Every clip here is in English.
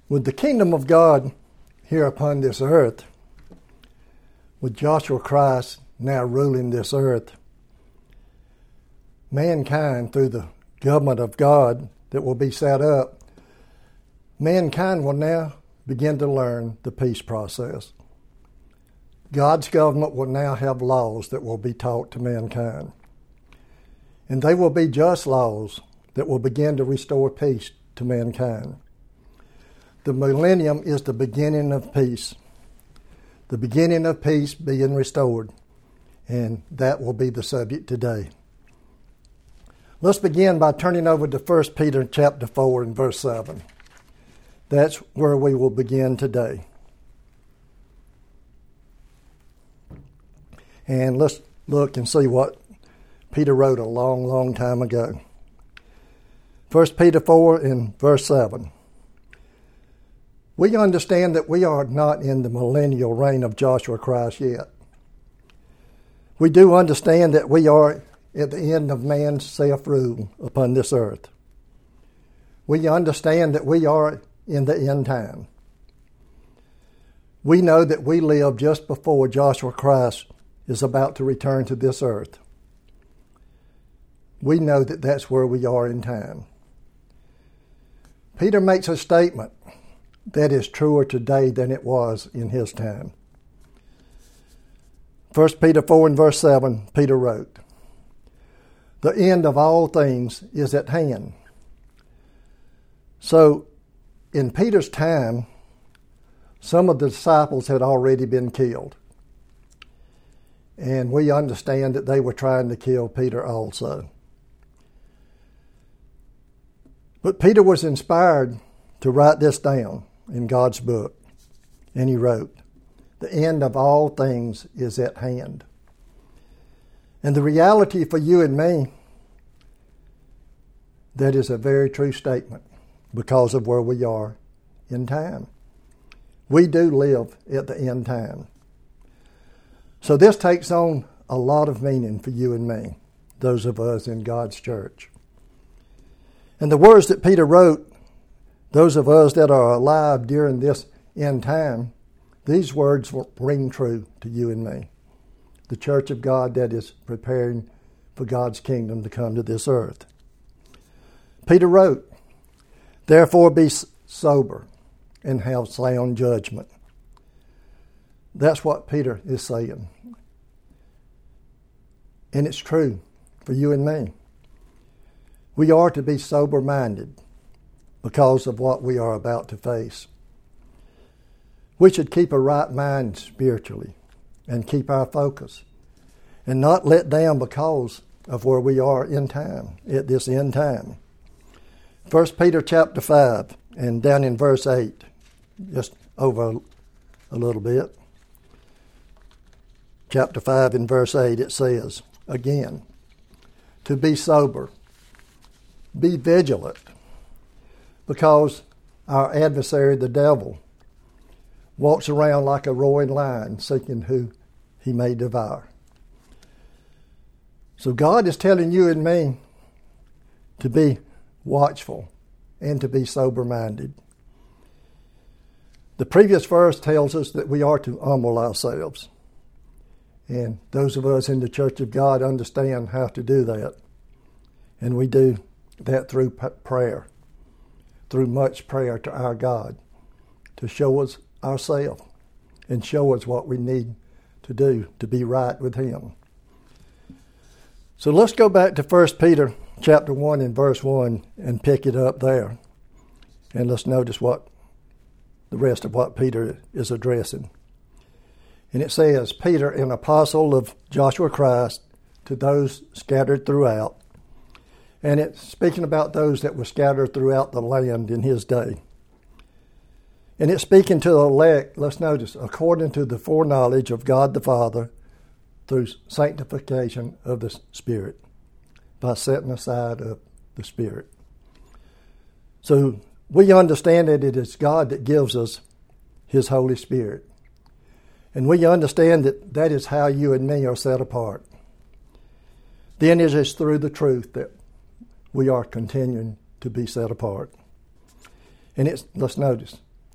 With the kingdom of God here upon this earth, with Joshua Christ now ruling this earth, mankind, through the government of God that will be set up, mankind will now begin to learn the peace process. God's government will now have laws that will be taught to mankind. And they will be just laws that will begin to restore peace to mankind. The millennium is the beginning of peace. The beginning of peace being restored. And that will be the subject today. Let's begin by turning over to 1 Peter chapter 4 and verse 7. That's where we will begin today. And let's look and see what Peter wrote a long, long time ago. 1 Peter 4 and verse 7. We understand that we are not in the millennial reign of Joshua Christ yet. We do understand that we are at the end of man's self-rule upon this earth. We understand that we are in the end time. We know that we live just before Joshua Christ is about to return to this earth. We know that that's where we are in time. Peter makes a statement that is truer today than it was in his time. 1 Peter 4 and verse 7, Peter wrote, "The end of all things is at hand." So, in Peter's time, some of the disciples had already been killed. And we understand that they were trying to kill Peter also. But Peter was inspired to write this down in God's book. And he wrote, "The end of all things is at hand." And the reality for you and me, that is a very true statement because of where we are in time. We do live at the end time. So this takes on a lot of meaning for you and me, those of us in God's church. And the words that Peter wrote, those of us that are alive during this end time, these words will ring true to you and me, the church of God that is preparing for God's kingdom to come to this earth. Peter wrote, "Therefore be sober and have sound judgment." That's what Peter is saying. And it's true for you and me. We are to be sober-minded because of what we are about to face. We should keep a right mind spiritually and keep our focus and not let down because of where we are in time, at this end time. 1 Peter chapter 5 and down in verse 8, just over a little bit. Chapter 5 and verse 8, it says, again, to be sober, be vigilant, because our adversary, the devil, walks around like a roaring lion, seeking who he may devour. So God is telling you and me to be watchful and to be sober-minded. The previous verse tells us that we are to humble ourselves. And those of us in the Church of God understand how to do that. And we do that through prayer, through much prayer to our God, to show us ourselves and show us what we need to do to be right with Him. So let's go back to 1 Peter chapter 1 and verse 1 and pick it up there. And let's notice what the rest of what Peter is addressing. And it says, Peter, an apostle of Joshua Christ, to those scattered throughout. And it's speaking about those that were scattered throughout the land in his day. And it's speaking to the elect, let's notice, according to the foreknowledge of God the Father, through sanctification of the Spirit, by setting aside of the Spirit. So we understand that it is God that gives us His Holy Spirit. And we understand that that is how you and me are set apart. Then it is through the truth that we are continuing to be set apart. And let's notice,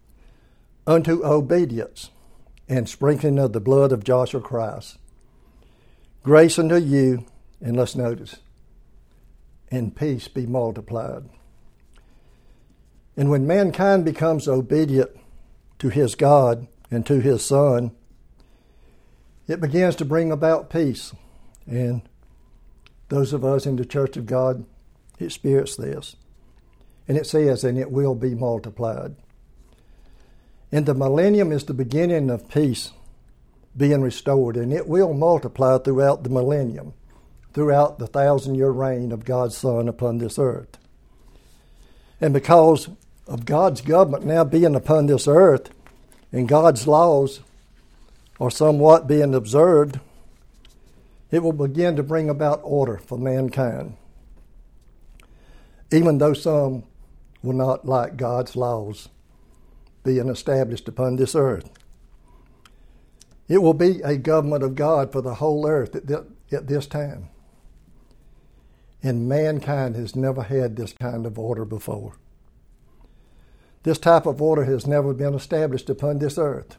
unto obedience and sprinkling of the blood of Joshua Christ. Grace unto you, and let's notice, and peace be multiplied. And when mankind becomes obedient to his God and to his Son, it begins to bring about peace. And those of us in the Church of God experience this. And it says, and it will be multiplied. And the millennium is the beginning of peace being restored, and it will multiply throughout the millennium, throughout the 1,000-year reign of God's Son upon this earth. And because of God's government now being upon this earth, and God's laws are somewhat being observed, it will begin to bring about order for mankind, even though some will not like God's laws being established upon this earth. It will be a government of God for the whole earth at this time. And mankind has never had this kind of order before. This type of order has never been established upon this earth.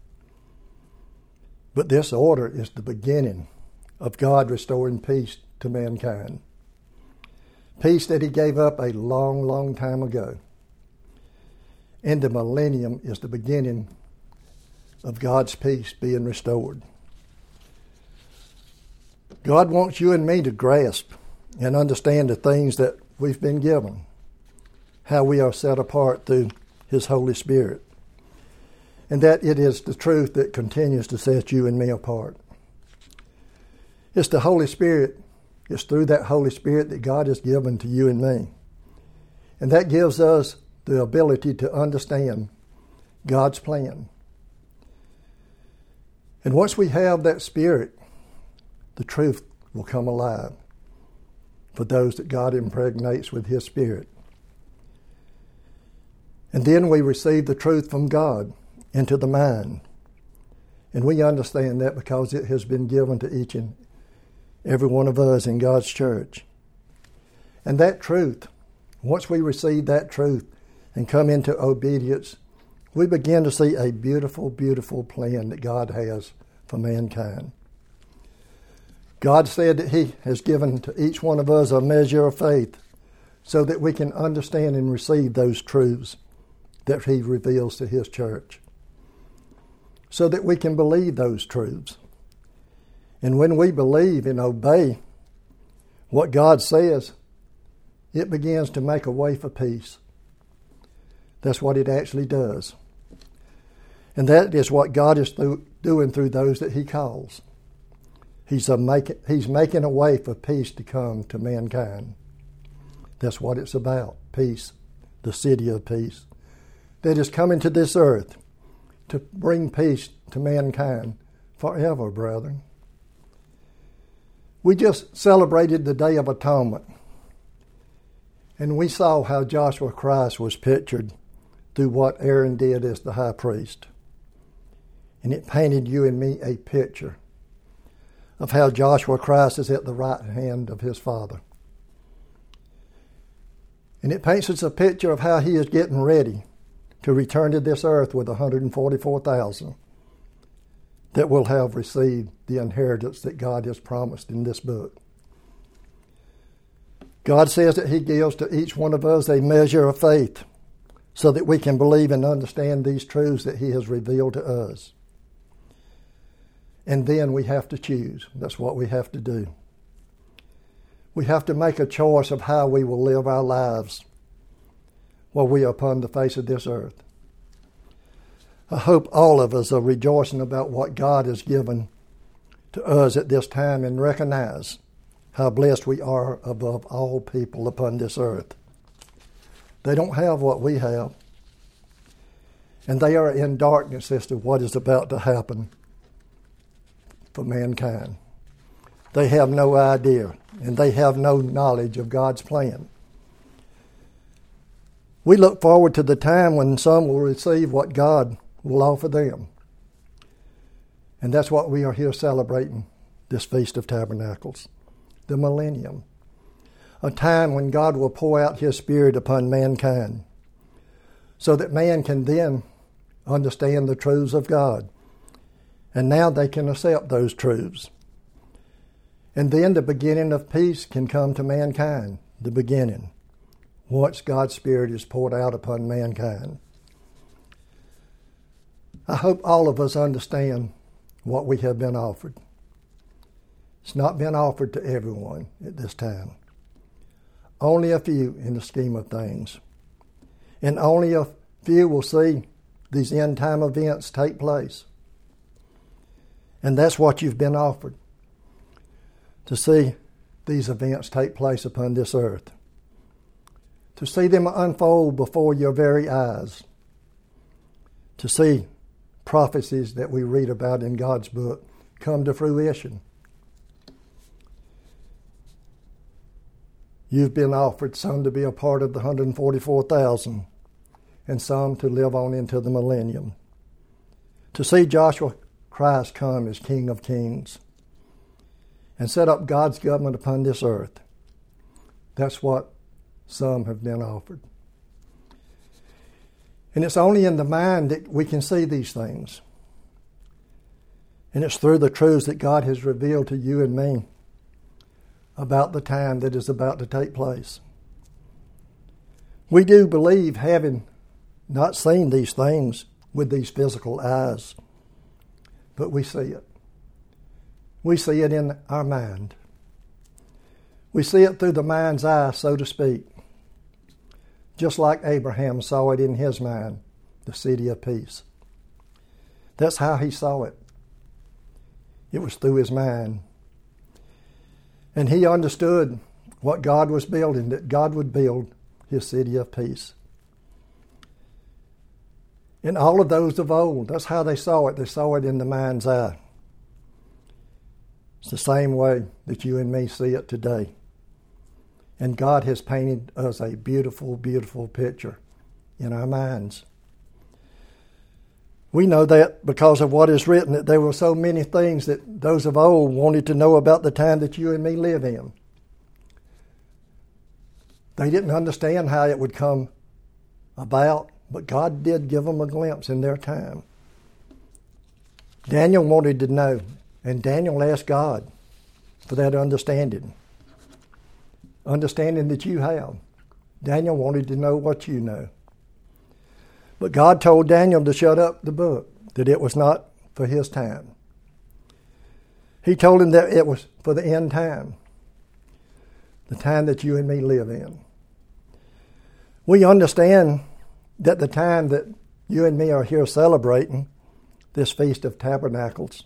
But this order is the beginning of God restoring peace to mankind. Peace that he gave up a long, long time ago. And the millennium is the beginning of God's peace being restored. God wants you and me to grasp and understand the things that we've been given, how we are set apart through his Holy Spirit, and that it is the truth that continues to set you and me apart. It's the Holy Spirit, it's through that Holy Spirit that God has given to you and me. And that gives us the ability to understand God's plan. And once we have that Spirit, the truth will come alive for those that God impregnates with his Spirit. And then we receive the truth from God into the mind. And we understand that because it has been given to each and every one of us in God's church. And that truth, once we receive that truth and come into obedience, we begin to see a beautiful, beautiful plan that God has for mankind. God said that he has given to each one of us a measure of faith so that we can understand and receive those truths that he reveals to his church, so that we can believe those truths. And when we believe and obey what God says, it begins to make a way for peace. That's what it actually does. And that is what God is doing through those that he calls. He's making a way for peace to come to mankind. That's what it's about, peace, the city of peace, that is coming to this earth to bring peace to mankind forever, brethren. We just celebrated the Day of Atonement, and we saw how Joshua Christ was pictured through what Aaron did as the high priest. And it painted you and me a picture of how Joshua Christ is at the right hand of his Father. And it paints us a picture of how he is getting ready to return to this earth with 144,000 that will have received the inheritance that God has promised in this book. God says that he gives to each one of us a measure of faith so that we can believe and understand these truths that he has revealed to us. And then we have to choose. That's what we have to do. We have to make a choice of how we will live our lives while we are upon the face of this earth. I hope all of us are rejoicing about what God has given to us at this time and recognize how blessed we are above all people upon this earth. They don't have what we have, and they are in darkness as to what is about to happen for mankind. They have no idea, and they have no knowledge of God's plan. We look forward to the time when some will receive what God will offer them. And that's what we are here celebrating this Feast of Tabernacles, the millennium, a time when God will pour out his Spirit upon mankind so that man can then understand the truths of God. And now they can accept those truths. And then the beginning of peace can come to mankind, the beginning, once God's Spirit is poured out upon mankind. I hope all of us understand what we have been offered. It's not been offered to everyone at this time. Only a few in the scheme of things. And only a few will see these end time events take place. And that's what you've been offered, to see these events take place upon this earth, to see them unfold before your very eyes, to see prophecies that we read about in God's book come to fruition. You've been offered some to be a part of the 144,000 and some to live on into the millennium, to see Joshua Christ come as King of Kings and set up God's government upon this earth. That's what some have been offered. And it's only in the mind that we can see these things. And it's through the truths that God has revealed to you and me about the time that is about to take place. We do believe, having not seen these things with these physical eyes, but we see it. We see it in our mind. We see it through the mind's eye, so to speak. Just like Abraham saw it in his mind, the city of peace. That's how he saw it. It was through his mind. And he understood what God was building, that God would build his city of peace. And all of those of old, that's how they saw it. They saw it in the mind's eye. It's the same way that you and me see it today. And God has painted us a beautiful, beautiful picture in our minds. We know that because of what is written, that there were so many things that those of old wanted to know about the time that you and me live in. They didn't understand how it would come about, but God did give them a glimpse in their time. Daniel wanted to know, and Daniel asked God for that understanding. Understanding that you have. Daniel wanted to know what you know. But God told Daniel to shut up the book, that it was not for his time. He told him that it was for the end time, the time that you and me live in. We understand that the time that you and me are here celebrating this Feast of Tabernacles,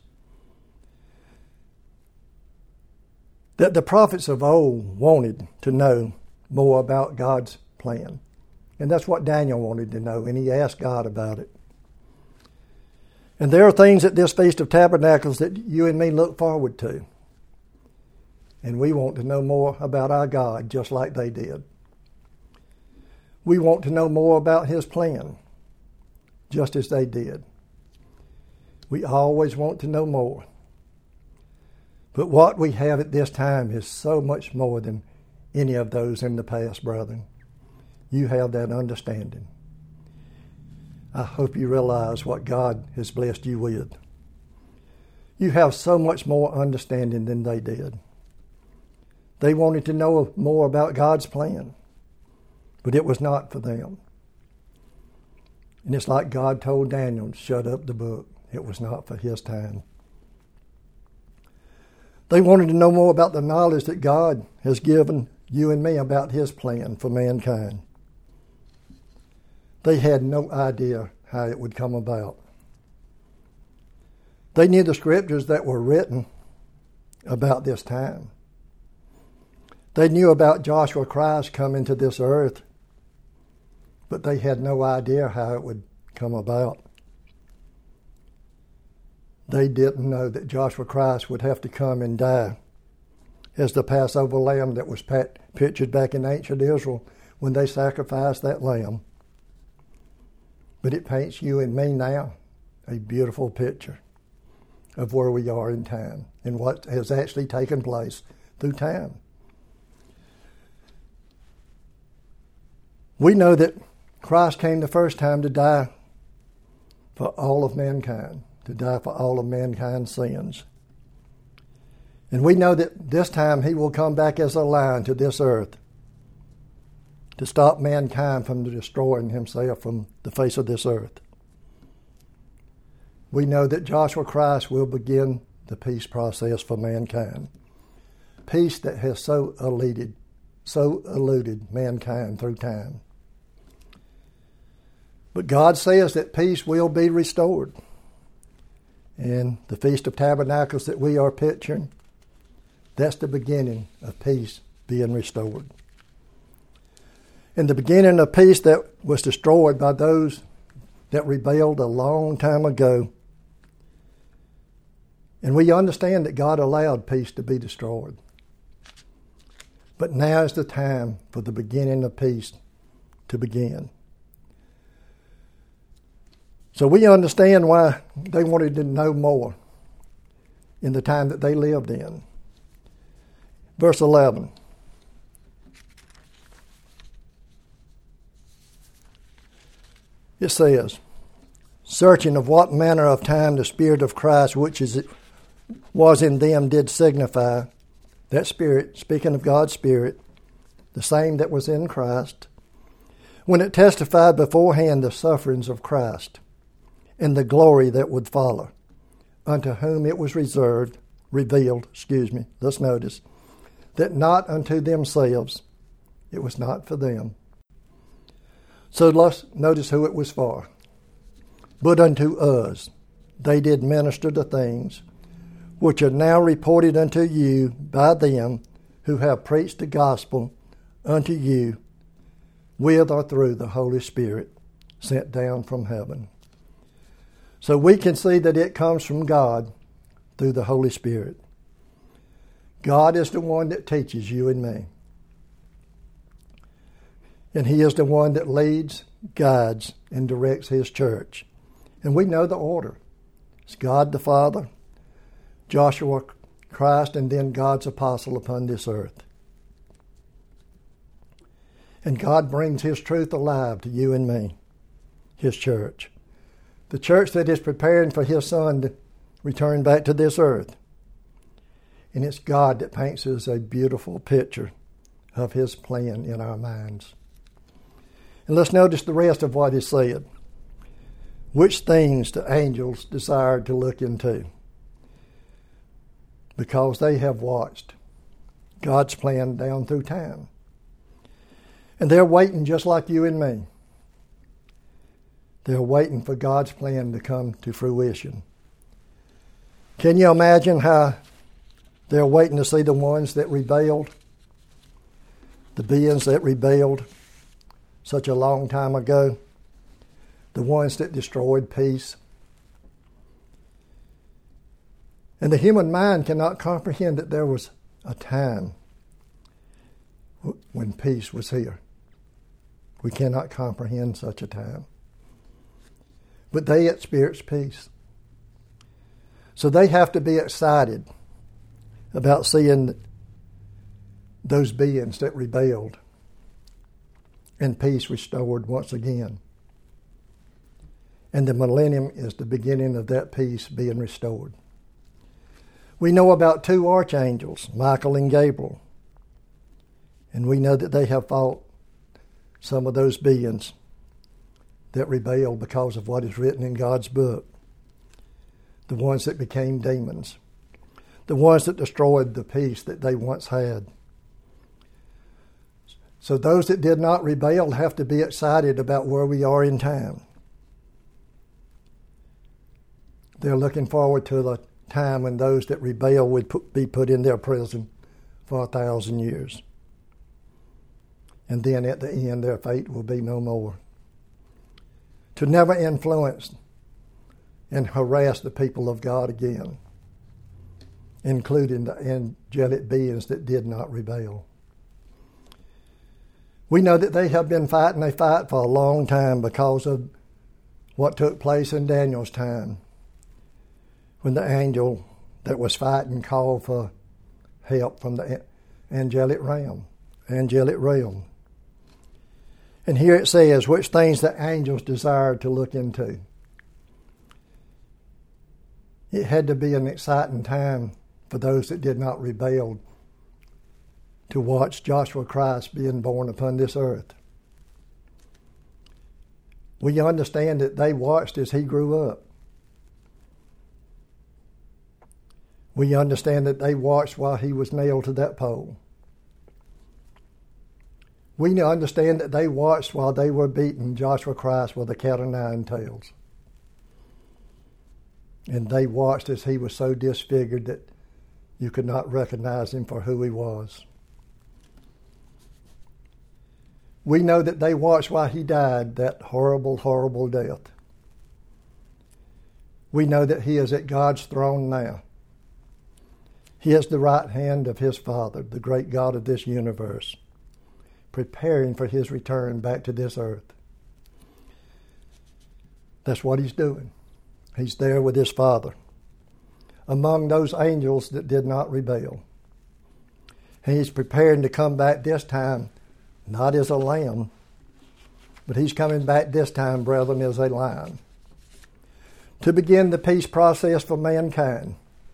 that the prophets of old wanted to know more about God's plan. And that's what Daniel wanted to know, and he asked God about it. And there are things at this Feast of Tabernacles that you and me look forward to. And we want to know more about our God, just like they did. We want to know more about his plan, just as they did. We always want to know more. But what we have at this time is so much more than any of those in the past, brethren. You have that understanding. I hope you realize what God has blessed you with. You have so much more understanding than they did. They wanted to know more about God's plan, but it was not for them. And it's like God told Daniel to shut up the book. It was not for his time. They wanted to know more about the knowledge that God has given you and me about his plan for mankind. They had no idea how it would come about. They knew the scriptures that were written about this time. They knew about Joshua Christ coming to this earth, but they had no idea how it would come about. They didn't know that Joshua Christ would have to come and die as the Passover lamb that was pictured back in ancient Israel when they sacrificed that lamb. But it paints you and me now a beautiful picture of where we are in time and what has actually taken place through time. We know that Christ came the first time to die for all of mankind, to die for all of mankind's sins. And we know that this time he will come back as a lion to this earth to stop mankind from destroying himself from the face of this earth. We know that Joshua Christ will begin the peace process for mankind. Peace that has so eluded mankind through time. But God says that peace will be restored. And the Feast of Tabernacles that we are picturing, that's the beginning of peace being restored. And the beginning of peace that was destroyed by those that rebelled a long time ago. And we understand that God allowed peace to be destroyed. But now is the time for the beginning of peace to begin. So we understand why they wanted to know more in the time that they lived in. Verse 11. It says, searching of what manner of time the Spirit of Christ which was in them did signify, that Spirit, speaking of God's Spirit, the same that was in Christ, when it testified beforehand the sufferings of Christ and the glory that would follow, unto whom it was revealed, let's notice, that not unto themselves, it was not for them. So let's notice who it was for. But unto us they did minister the things which are now reported unto you by them who have preached the gospel unto you with or through the Holy Spirit sent down from heaven. So we can see that it comes from God through the Holy Spirit. God is the one that teaches you and me. And He is the one that leads, guides, and directs His church. And we know the order. It's God the Father, Joshua Christ, and then God's apostle upon this earth. And God brings His truth alive to you and me, His church. The church that is preparing for His Son to return back to this earth. And it's God that paints us a beautiful picture of His plan in our minds. And let's notice the rest of what is said. Which things the angels desired to look into, because they have watched God's plan down through time. And they're waiting just like you and me. They're waiting for God's plan to come to fruition. Can you imagine how they're waiting to see the ones that rebelled, the beings that rebelled such a long time ago, the ones that destroyed peace? And the human mind cannot comprehend that there was a time when peace was here. We cannot comprehend such a time. But they experience peace. So they have to be excited about seeing those beings that rebelled and peace restored once again. And the millennium is the beginning of that peace being restored. We know about two archangels, Michael and Gabriel. And we know that they have fought some of those beings that rebelled because of what is written in God's book. The ones that became demons. The ones that destroyed the peace that they once had. So those that did not rebel have to be excited about where we are in time. They're looking forward to the time when those that rebel would be put in their prison for 1,000 years. And then at the end, their fate will be no more. To never influence and harass the people of God again, including the angelic beings that did not rebel. We know that they have been fighting a fight for a long time because of what took place in Daniel's time, when the angel that was fighting called for help from the angelic realm. And here it says, which things the angels desired to look into. It had to be an exciting time for those that did not rebel to watch Joshua Christ being born upon this earth. We understand that they watched as he grew up. We understand that they watched while he was nailed to that pole. We understand that they watched while they were beating Joshua Christ with a cat o' nine tails. And they watched as he was so disfigured that you could not recognize him for who he was. We know that they watched while he died that horrible, horrible death. We know that he is at God's throne now. He is the right hand of his Father, the great God of this universe, preparing for his return back to this earth. That's what he's doing. He's there with his Father, among those angels that did not rebel. And he's preparing to come back this time, not as a lamb, but he's coming back this time, brethren, as a lion, to begin the peace process for mankind.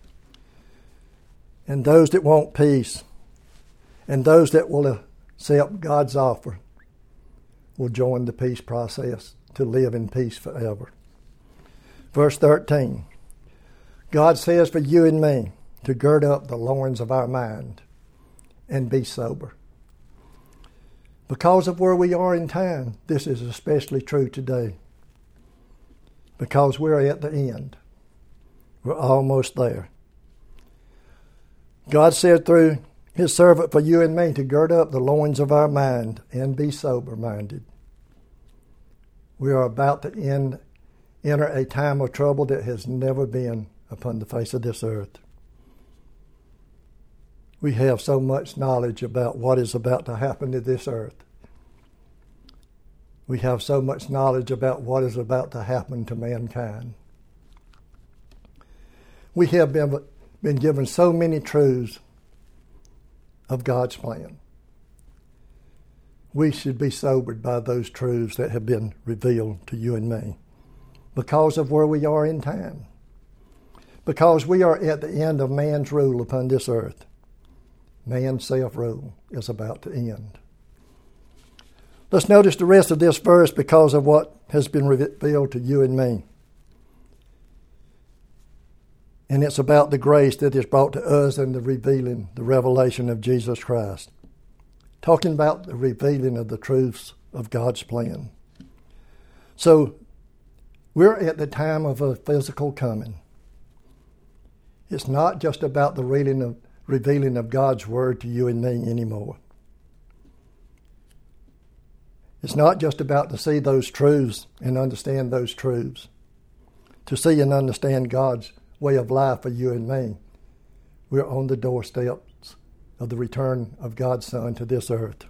And those that want peace, and those that will accept God's offer, will join the peace process to live in peace forever. Verse 13, God says for you and me to gird up the loins of our mind and be sober. Because of where we are in time, this is especially true today. Because we're at the end. We're almost there. God said through his servant for you and me to gird up the loins of our mind and be sober-minded. We are about to enter a time of trouble that has never been upon the face of this earth. We have so much knowledge about what is about to happen to this earth. We have so much knowledge about what is about to happen to mankind. We have been given so many truths of God's plan. We should be sobered by those truths that have been revealed to you and me because of where we are in time. Because we are at the end of man's rule upon this earth. Man's self-rule is about to end. Let's notice the rest of this verse because of what has been revealed to you and me. And it's about the grace that is brought to us and the revelation of Jesus Christ. Talking about the revealing of the truths of God's plan. So, we're at the time of a physical coming. It's not just about the revealing of God's word to you and me anymore. It's not just about to see those truths and understand those truths. To see and understand God's way of life for you and me. We're on the doorsteps of the return of God's Son to this earth.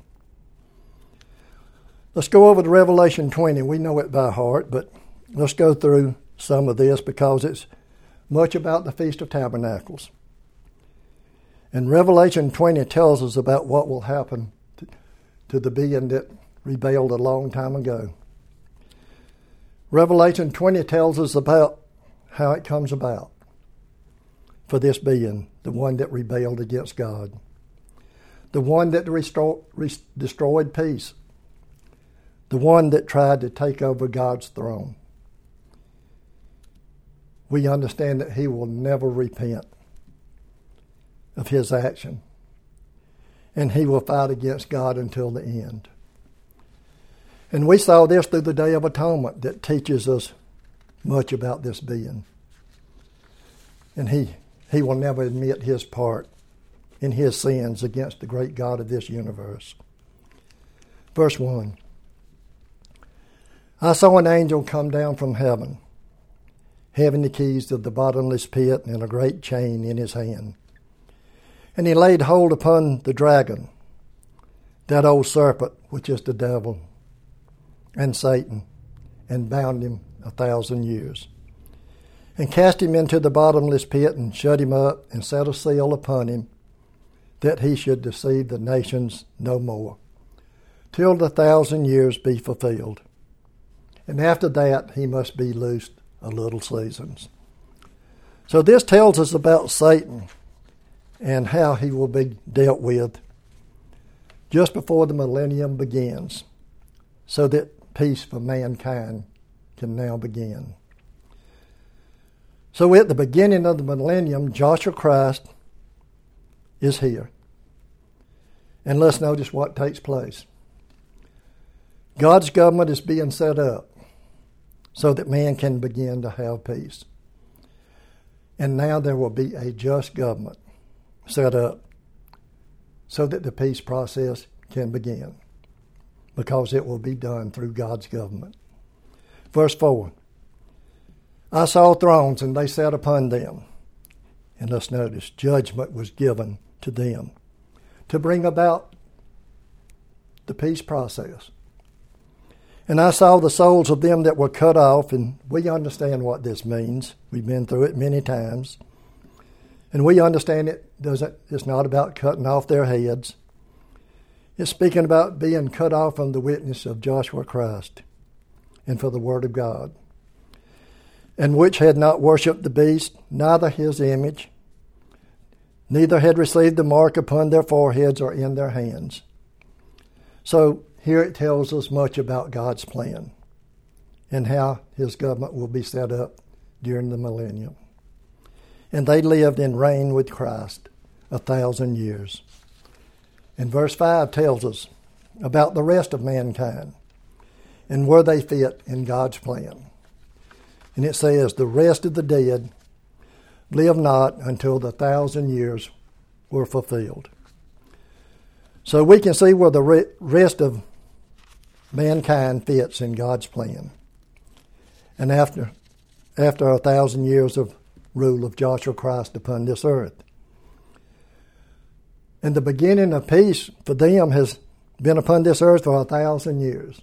Let's go over to Revelation 20. We know it by heart, but let's go through some of this because it's much about the Feast of Tabernacles. And Revelation 20 tells us about what will happen to the being that rebelled a long time ago. Revelation 20 tells us about how it comes about for this being, the one that rebelled against God, the one that destroyed peace, the one that tried to take over God's throne. We understand that he will never repent of his action, and he will fight against God until the end. And we saw this through the Day of Atonement that teaches us much about this being. And he will never admit his part in his sins against the great God of this universe. Verse 1. I saw an angel come down from heaven, having the keys of the bottomless pit and a great chain in his hand. And he laid hold upon the dragon, that old serpent, which is the devil, and Satan, and bound him 1,000 years, and cast him into the bottomless pit, and shut him up, and set a seal upon him, that he should deceive the nations no more, till the 1,000 years be fulfilled. And after that he must be loosed a little seasons. So this tells us about Satan and how he will be dealt with just before the millennium begins, so that peace for mankind can now begin. So at the beginning of the millennium, Joshua Christ is here. And let's notice what takes place. God's government is being set up so that man can begin to have peace. And now there will be a just government set up so that the peace process can begin, because it will be done through God's government. Verse 4, I saw thrones, and they sat upon them. And let's notice, judgment was given to them to bring about the peace process. And I saw the souls of them that were cut off, and we understand what this means. We've been through it many times. And we understand it's not about cutting off their heads. It's speaking about being cut off from the witness of Joshua Christ and for the Word of God, and which had not worshipped the beast, neither his image, neither had received the mark upon their foreheads or in their hands. So here it tells us much about God's plan and how his government will be set up during the millennium. And they lived and reigned with Christ 1,000 years. And verse 5 tells us about the rest of mankind and where they fit in God's plan. And it says, the rest of the dead live not until the 1,000 years were fulfilled. So we can see where the rest of mankind fits in God's plan. And after 1,000 years of rule of Joshua Christ upon this earth. And the beginning of peace for them has been upon this earth for 1,000 years.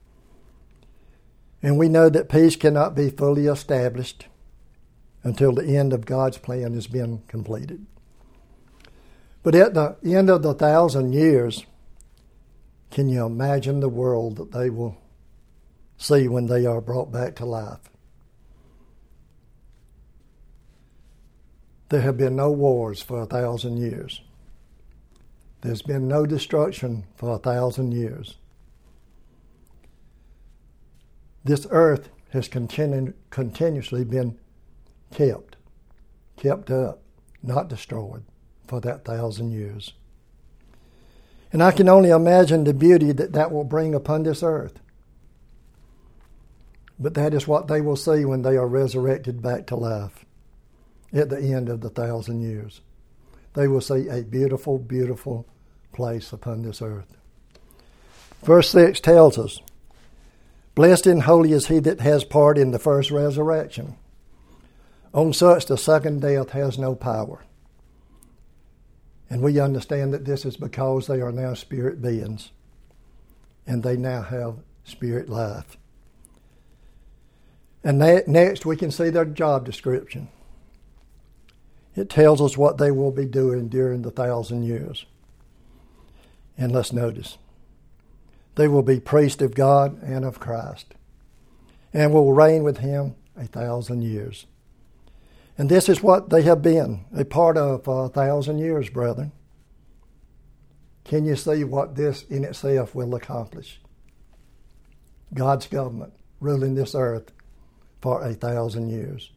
And we know that peace cannot be fully established until the end of God's plan has been completed. But at the end of the 1,000 years, can you imagine the world that they will see when they are brought back to life? There have been no wars for 1,000 years. There's been no destruction for 1,000 years. This earth has continuously been kept up, not destroyed for that 1,000 years. And I can only imagine the beauty that will bring upon this earth. But that is what they will see when they are resurrected back to life at the end of the 1,000 years. They will see a beautiful, beautiful place upon this earth. Verse 6 tells us, blessed and holy is he that has part in the first resurrection. On such the second death has no power. And we understand that this is because they are now spirit beings, and they now have spirit life. And next we can see their job description. It tells us what they will be doing during the 1,000 years. And let's notice, they will be priests of God and of Christ, and will reign with him 1,000 years. And this is what they have been a part of for 1,000 years, brethren. Can you see what this in itself will accomplish? God's government ruling this earth for 1,000 years.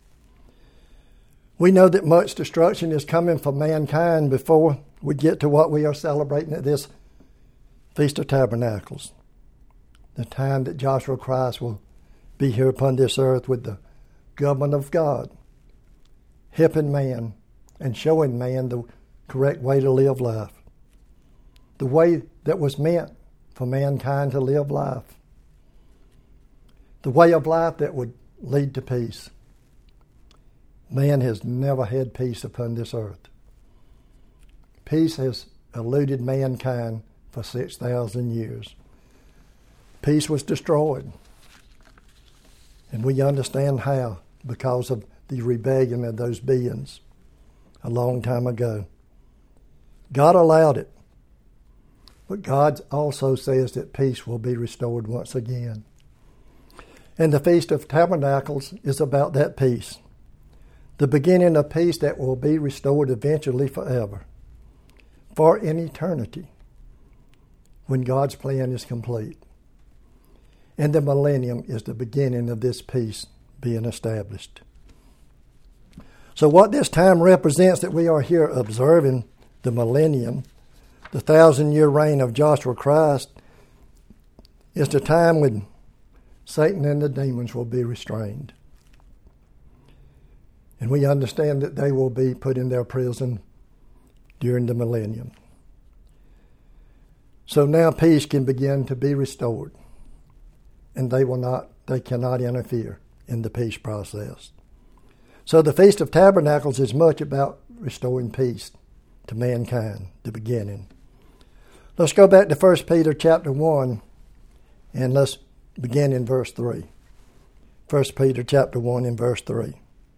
We know that much destruction is coming for mankind before we get to what we are celebrating at this Feast of Tabernacles, the time that Joshua Christ will be here upon this earth with the government of God, helping man and showing man the correct way to live life, the way that was meant for mankind to live life, the way of life that would lead to peace. Man has never had peace upon this earth. Peace has eluded mankind for 6,000 years. Peace was destroyed. And we understand how, because of the rebellion of those beings a long time ago. God allowed it. But God also says that peace will be restored once again. And the Feast of Tabernacles is about that peace. the beginning of peace that will be restored eventually forever, for an eternity, when God's plan is complete. And the millennium is the beginning of this peace being established. So what this time represents that we are here observing, the millennium, the 1,000-year reign of Joshua Christ, is the time when Satan and the demons will be restrained. And we understand that they will be put in their prison during the millennium. So now peace can begin to be restored, and they cannot interfere in the peace process. So the Feast of Tabernacles is much about restoring peace to mankind, the beginning. Let's go back to 1 Peter chapter 1, and let's begin in verse 3. 1 Peter chapter 1 and verse 3.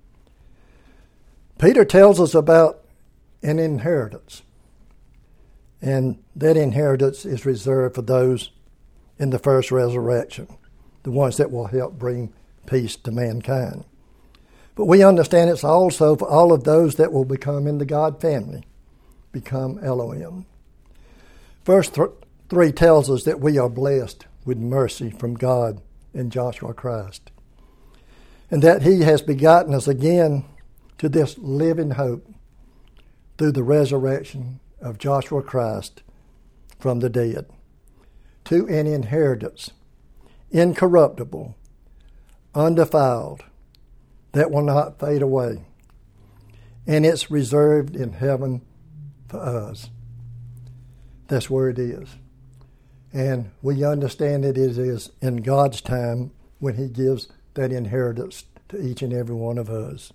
Peter tells us about an inheritance, and that inheritance is reserved for those in the first resurrection, the ones that will help bring peace to mankind. But we understand it's also for all of those that will become in the God family, become Elohim. Verse 3 tells us that we are blessed with mercy from God in Joshua Christ, and that He has begotten us again to this living hope through the resurrection of Joshua Christ from the dead, to an inheritance, incorruptible, undefiled, that will not fade away, and it's reserved in heaven for us. That's where it is. And we understand that it is in God's time when He gives that inheritance to each and every one of us,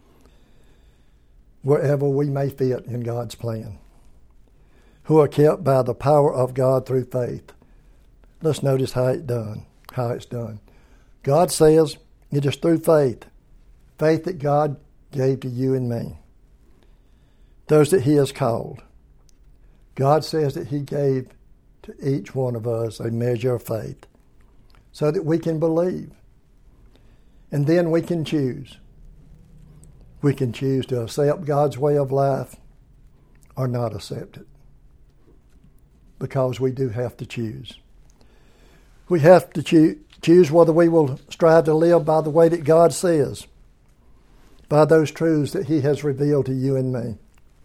wherever we may fit in God's plan, who are kept by the power of God through faith. Let's notice how it's done. God says it is through faith that God gave to you and me, those that He has called. God says that He gave to each one of us a measure of faith so that we can believe. And then we can choose. We can choose to accept God's way of life or not accept it, because we do have to choose. We have to choose whether we will strive to live by the way that God says, by those truths that He has revealed to you and me.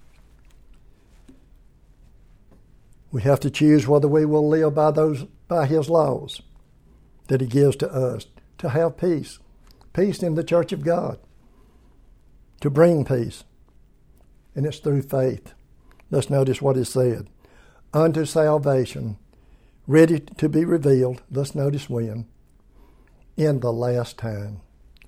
We have to choose whether we will live by His laws that He gives to us to have peace in the church of God, to bring peace. And it's through faith. Let's notice what is said. Unto salvation, ready to be revealed, let's notice when, in the last time.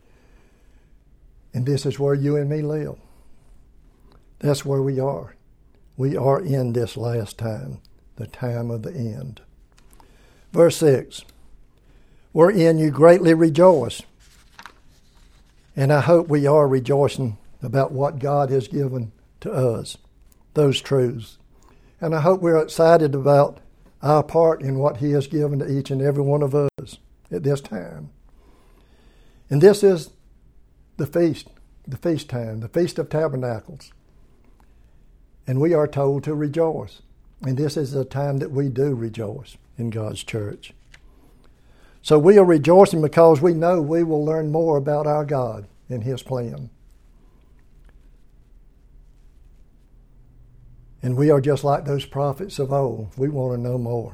And this is where you and me live. That's where we are. We are in this last time, the time of the end. Verse 6, wherein you greatly rejoice. And I hope we are rejoicing about what God has given to us, those truths. And I hope we're excited about our part in what He has given to each and every one of us at this time. And this is the feast time, the Feast of Tabernacles. And we are told to rejoice. And this is the time that we do rejoice in God's church. So we are rejoicing because we know we will learn more about our God and His plan. And we are just like those prophets of old. We want to know more.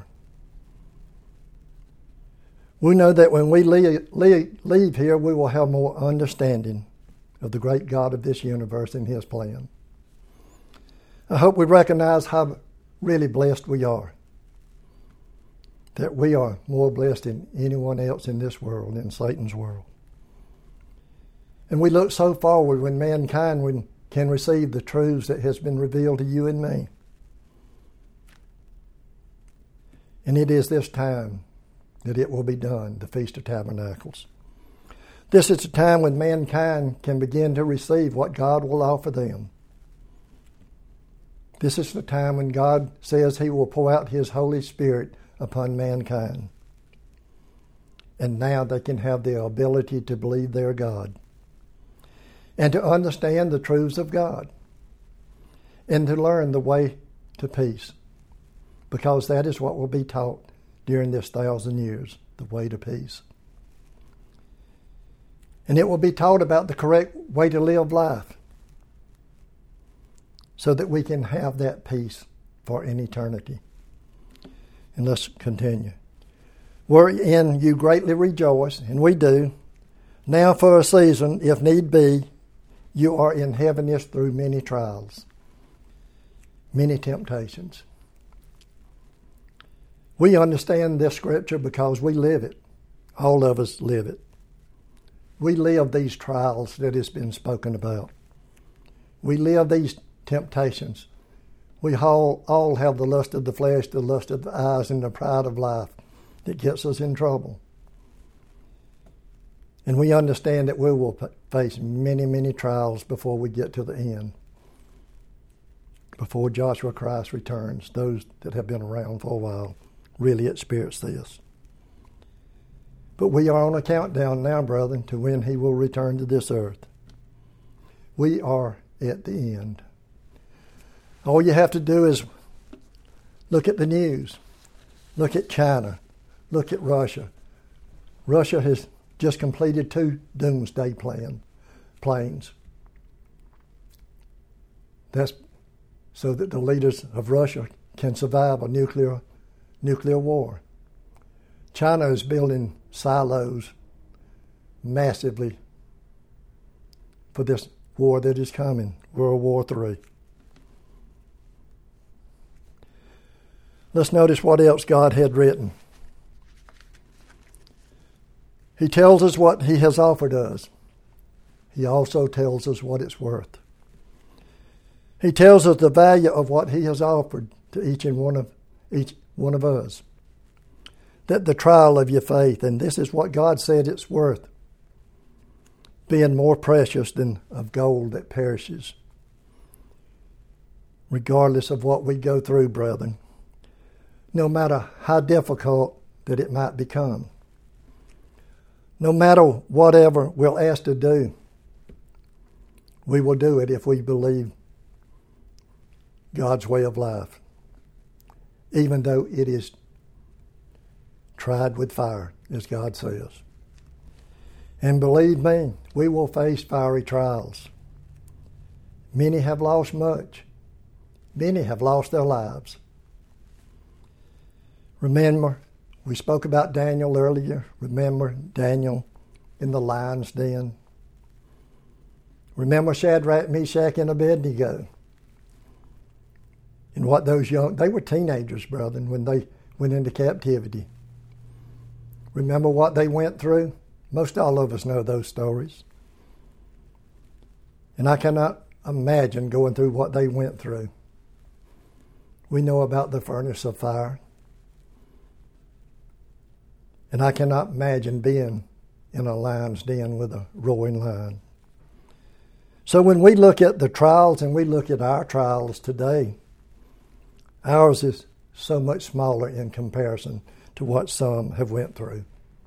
We know that when we leave here, we will have more understanding of the great God of this universe and His plan. I hope we recognize how really blessed we are, that we are more blessed than anyone else in this world, in Satan's world. And we look so forward when mankind can receive the truths that has been revealed to you and me. And it is this time that it will be done, the Feast of Tabernacles. This is the time when mankind can begin to receive what God will offer them. This is the time when God says He will pour out His Holy Spirit upon mankind. And now they can have the ability to believe their God. and to understand the truths of God, and to learn the way to peace, because that is what will be taught during this 1,000 years, the way to peace. And it will be taught about the correct way to live life so that we can have that peace for an eternity. And let's continue. Wherein you greatly rejoice, and we do, now for a season, if need be, you are in heaviness through many trials, many temptations. We understand this scripture because we live it. All of us live it. We live these trials that has been spoken about. We live these temptations. We all have the lust of the flesh, the lust of the eyes, and the pride of life that gets us in trouble. And we understand that we will face many, many trials before we get to the end, before Joshua Christ returns. Those that have been around for a while really experience this. But we are on a countdown now, brethren, to when he will return to this earth. We are at the end. All you have to do is look at the news. Look at China. Look at Russia. Russia has just completed 2 doomsday planes. That's so that the leaders of Russia can survive a nuclear war. China is building silos massively for this war that is coming, World War III. Let's notice what else God had written. He tells us what he has offered us. He also tells us what it's worth. He tells us the value of what he has offered to each one of us. That the trial of your faith, and this is what God said it's worth, being more precious than of gold that perishes. Regardless of what we go through, brethren, no matter how difficult that it might become, no matter whatever we're asked to do, we will do it if we believe God's way of life, even though it is tried with fire, as God says. And believe me, we will face fiery trials. Many have lost much. Many have lost their lives. Remember, we spoke about Daniel earlier. Remember Daniel in the lion's den. Remember Shadrach, Meshach, and Abednego. And what they were teenagers, brethren, when they went into captivity. Remember what they went through? Most all of us know those stories. And I cannot imagine going through what they went through. We know about the furnace of fire. And I cannot imagine being in a lion's den with a roaring lion. So when we look at the trials and we look at our trials today, ours is so much smaller in comparison to what some have went through.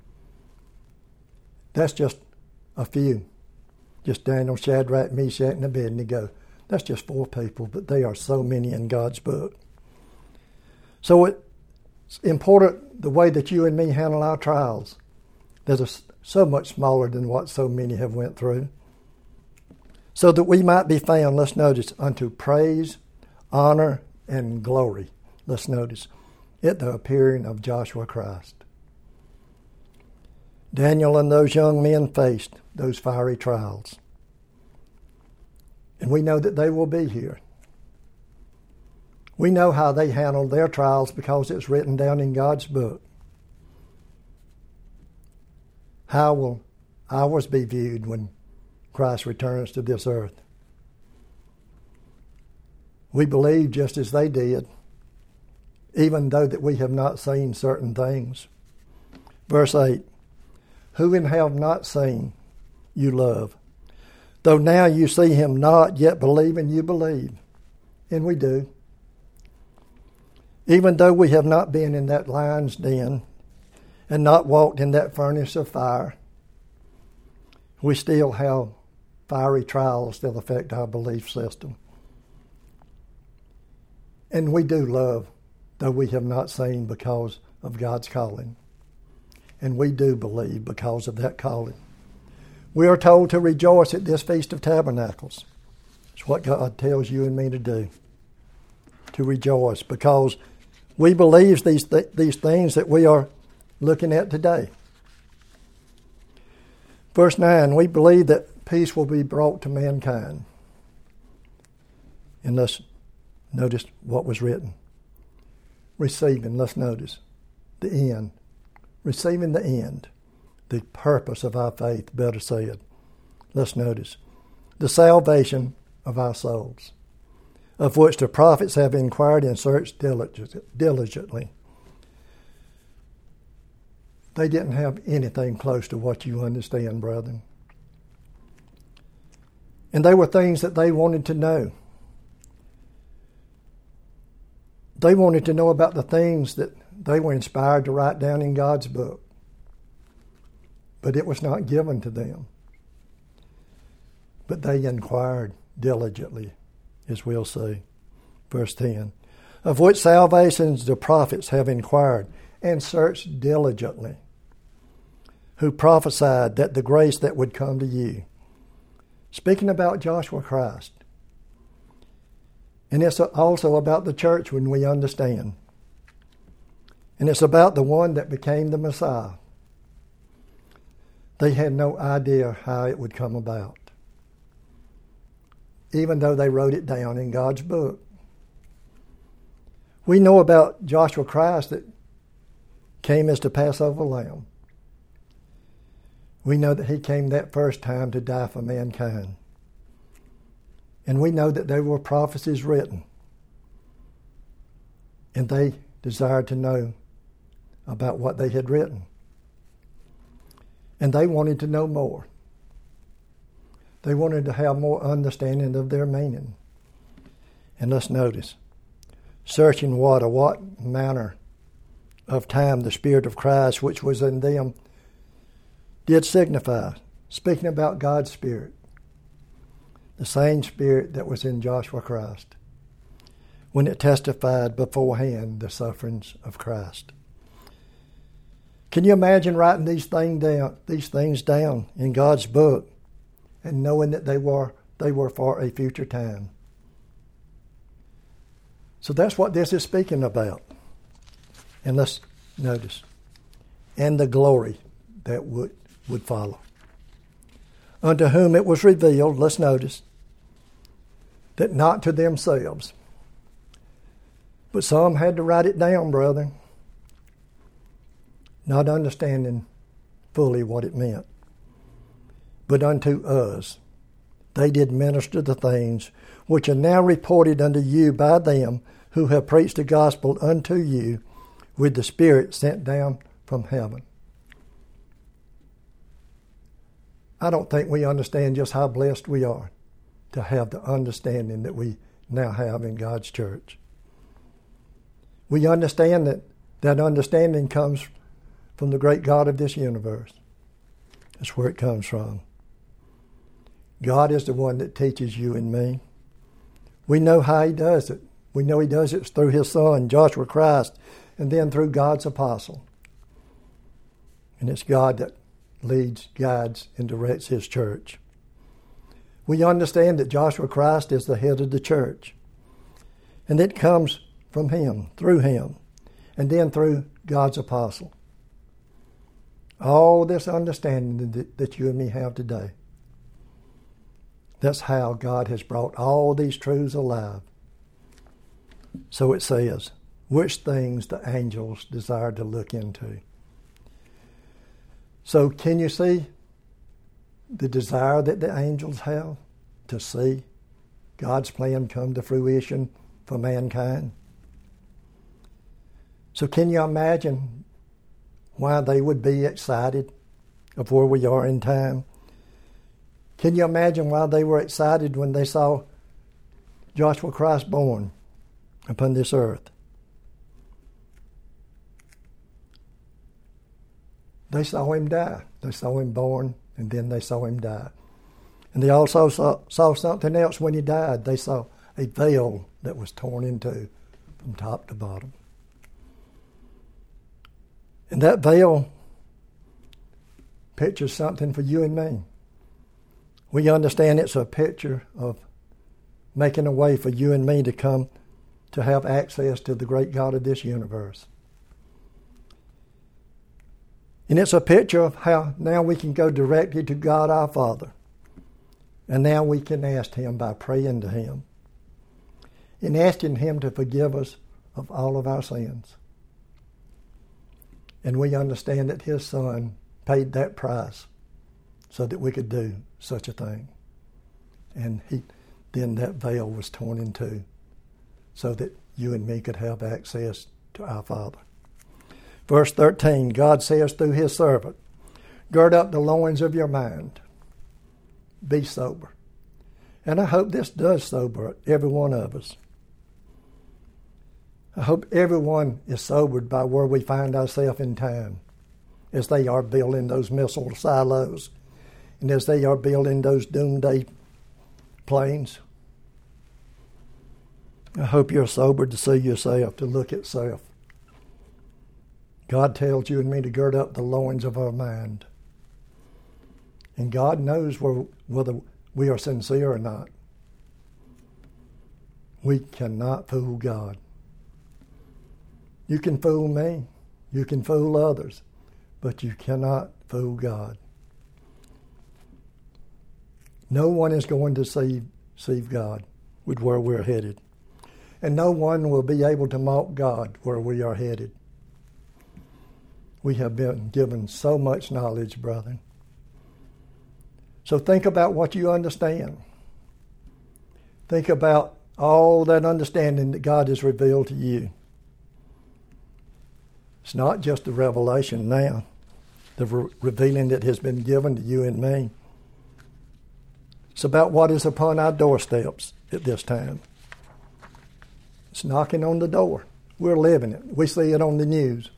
That's just a few. Just Daniel, Shadrach, Meshach, and Abednego. That's just 4 people, but they are so many in God's book. So it's important the way that you and me handle our trials. That are so much smaller than what so many have went through. So that we might be found, let's notice, unto praise, honor, and glory. Let's notice, at the appearing of Joshua Christ. Daniel and those young men faced those fiery trials. And we know that they will be here. We know how they handled their trials because it's written down in God's book. How will ours be viewed when Christ returns to this earth? We believe just as they did, even though that we have not seen certain things. Verse 8, who in have not seen, you love. Though now you see him not, yet believing you believe. And we do. Even though we have not been in that lion's den and not walked in that furnace of fire, we still have fiery trials that affect our belief system. And we do love, though we have not seen, because of God's calling. And we do believe because of that calling. We are told to rejoice at this Feast of Tabernacles. It's what God tells you and me to do, to rejoice, because we believe these things that we are looking at today. Verse 9, we believe that peace will be brought to mankind. And let's notice what was written. Receiving, let's notice, the end. Receiving the end, the purpose of our faith, better said. Let's notice, the salvation of our souls, of which the prophets have inquired and searched diligently. They didn't have anything close to what you understand, brethren. And they were things that they wanted to know. They wanted to know about the things that they were inspired to write down in God's book. But it was not given to them. But they inquired diligently, as we'll see. Verse 10, of which salvations the prophets have inquired and searched diligently, who prophesied that the grace that would come to you. Speaking about Joshua Christ. And it's also about the church when we understand. And it's about the one that became the Messiah. They had no idea how it would come about, even though they wrote it down in God's book. We know about Joshua Christ that came as the Passover lamb. We know that he came that first time to die for mankind. And we know that there were prophecies written. And they desired to know about what they had written. And they wanted to know more. They wanted to have more understanding of their meaning. And let's notice, searching what manner of time the Spirit of Christ which was in them did signify, speaking about God's Spirit, the same Spirit that was in Joshua Christ, when it testified beforehand the sufferings of Christ. Can you imagine writing these things down in God's book and knowing that they were for a future time? So that's what this is speaking about. And let's notice, and the glory that would follow. Unto whom it was revealed, let's notice, that not to themselves, but some had to write it down, brethren, not understanding fully what it meant, but unto us they did minister the things which are now reported unto you by them who have preached the gospel unto you with the Spirit sent down from heaven. I don't think we understand just how blessed we are to have the understanding that we now have in God's church. We understand that understanding comes from the great God of this universe. That's where it comes from. God is the one that teaches you and me. We know how he does it. We know he does it through his son, Joshua Christ, and then through God's apostle. And it's God that leads, guides, and directs his church. We understand that Joshua Christ is the head of the church. And it comes from him, through him, and then through God's apostle. All this understanding that you and me have today. That's how God has brought all these truths alive. So it says, which things the angels desire to look into. So can you see the desire that the angels have to see God's plan come to fruition for mankind? So can you imagine why they would be excited of where we are in time? Can you imagine why they were excited when they saw Joshua Christ born upon this earth? They saw him die. They saw him born, and then they saw him die. And they also saw something else when he died. They saw a veil that was torn in two from top to bottom. And that veil pictures something for you and me. We understand it's a picture of making a way for you and me to come to have access to the great God of this universe. And it's a picture of how now we can go directly to God our Father. And now we can ask Him by praying to Him and asking Him to forgive us of all of our sins. And we understand that His Son paid that price so that we could do such a thing. And then that veil was torn in two so that you and me could have access to our Father. Verse 13, God says through His servant, gird up the loins of your mind. Be sober. And I hope this does sober every one of us. I hope everyone is sobered by where we find ourselves in time as they are building those missile silos and as they are building those doomsday planes. I hope you're sobered to see yourself, to look at self. God tells you and me to gird up the loins of our mind. And God knows whether we are sincere or not. We cannot fool God. You can fool me. You can fool others. But you cannot fool God. No one is going to deceive God with where we're headed. And no one will be able to mock God where we are headed. We have been given so much knowledge, brethren. So think about what you understand. Think about all that understanding that God has revealed to you. It's not just the revelation now, the revealing that has been given to you and me. It's about what is upon our doorsteps at this time. It's knocking on the door. We're living it. We see it on the news.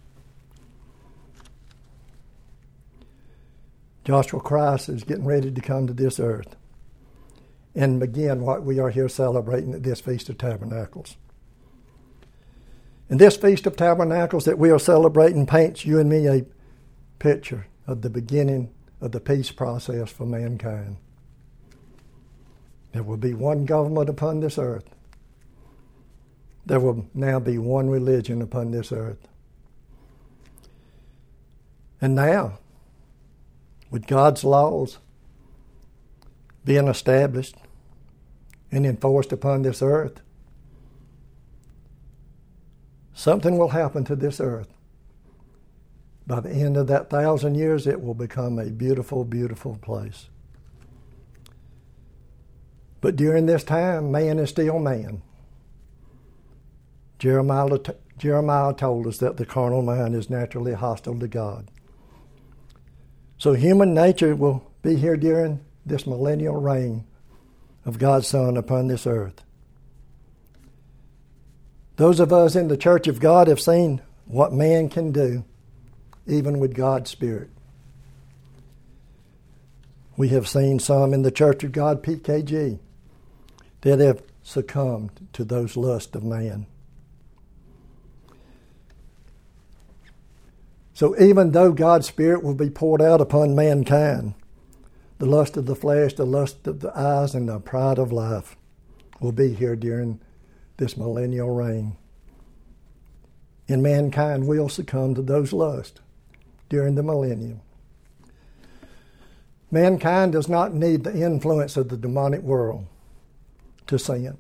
Joshua Christ is getting ready to come to this earth and begin what we are here celebrating at this Feast of Tabernacles. And this Feast of Tabernacles that we are celebrating paints you and me a picture of the beginning of the peace process for mankind. There will be one government upon this earth. There will now be one religion upon this earth. And now, with God's laws being established and enforced upon this earth, something will happen to this earth. By the end of that 1,000 years, it will become a beautiful, beautiful place. But during this time, man is still man. Jeremiah told us that the carnal mind is naturally hostile to God. So human nature will be here during this millennial reign of God's Son upon this earth. Those of us in the Church of God have seen what man can do, even with God's Spirit. We have seen some in the Church of God, PKG, that have succumbed to those lusts of man. So even though God's Spirit will be poured out upon mankind, the lust of the flesh, the lust of the eyes, and the pride of life will be here during this millennial reign. And mankind will succumb to those lusts during the millennium. Mankind does not need the influence of the demonic world to sin.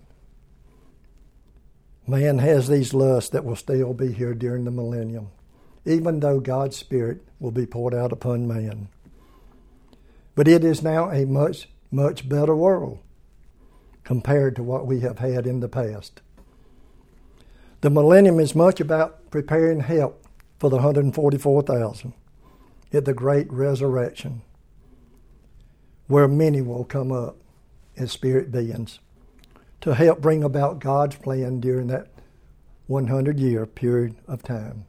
Man has these lusts that will still be here during the millennium, even though God's Spirit will be poured out upon man. But it is now a much, much better world compared to what we have had in the past. The millennium is much about preparing help for the 144,000 at the great resurrection, where many will come up as spirit beings to help bring about God's plan during that 100-year period of time.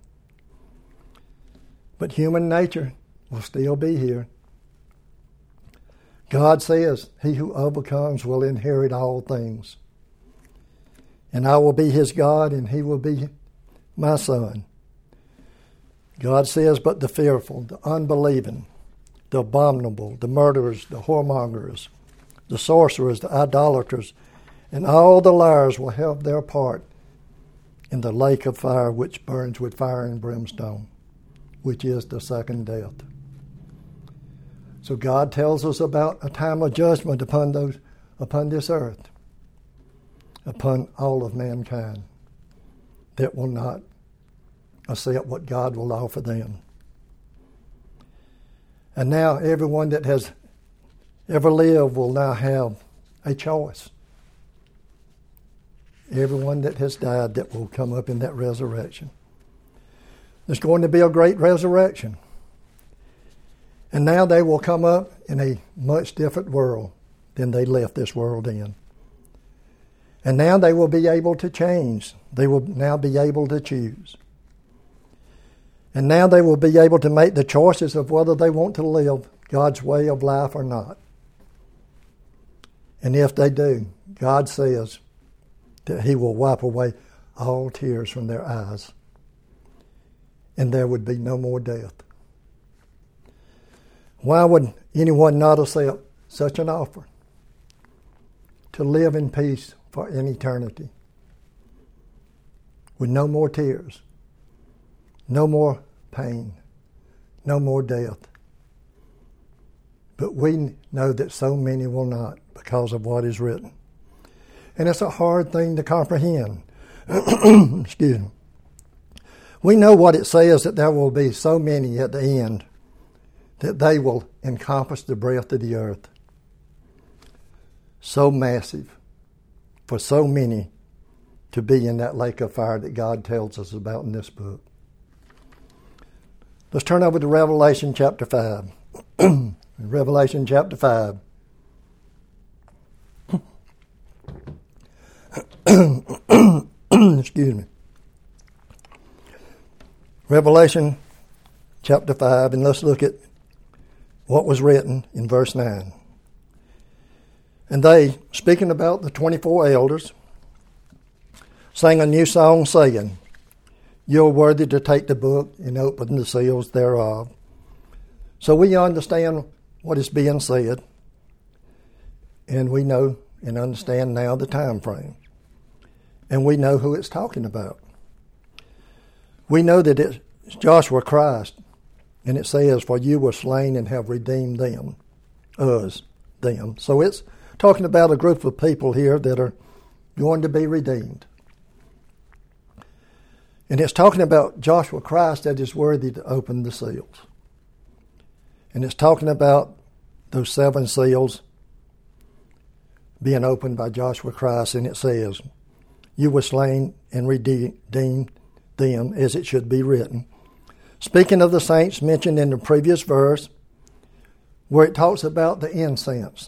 But human nature will still be here. God says, he who overcomes will inherit all things. And I will be his God, and he will be my son. God says, but the fearful, the unbelieving, the abominable, the murderers, the whoremongers, the sorcerers, the idolaters, and all the liars will have their part in the lake of fire which burns with fire and brimstone, which is the second death. So God tells us about a time of judgment upon this earth, upon all of mankind that will not accept what God will offer them. And now everyone that has ever lived will now have a choice. Everyone that has died that will come up in that resurrection. There's going to be a great resurrection. And now they will come up in a much different world than they left this world in. And now they will be able to change. They will now be able to choose. And now they will be able to make the choices of whether they want to live God's way of life or not. And if they do, God says that he will wipe away all tears from their eyes. And there would be no more death. Why would anyone not accept such an offer? To live in peace for an eternity. With no more tears. No more pain. No more death. But we know that so many will not because of what is written. And it's a hard thing to comprehend. Excuse me. We know what it says, that there will be so many at the end that they will encompass the breadth of the earth. So massive for so many to be in that lake of fire that God tells us about in this book. Let's turn over to Revelation chapter 5. Revelation chapter 5. Excuse me. Revelation chapter 5, and let's look at what was written in verse 9. And they, speaking about the 24 elders, sang a new song, saying, "You are worthy to take the book and open the seals thereof." So we understand what is being said, and we know and understand now the time frame. And we know who it's talking about. We know that it's Joshua Christ, and it says, "For you were slain and have redeemed them," us, them. So it's talking about a group of people here that are going to be redeemed. And it's talking about Joshua Christ that is worthy to open the seals. And it's talking about those 7 seals being opened by Joshua Christ, and it says, "You were slain and redeemed them as it should be written." Speaking of the saints mentioned in the previous verse, where it talks about the incense.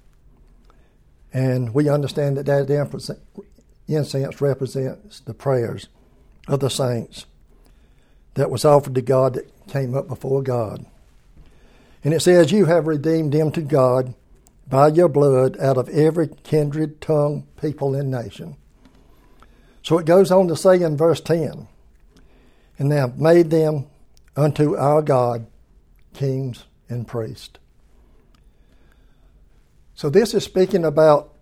And we understand that incense represents the prayers of the saints that was offered to God, that came up before God. And it says, "You have redeemed them to God by your blood out of every kindred, tongue, people, and nation." So it goes on to say in verse 10, "And they have made them unto our God kings and priests." So this is speaking about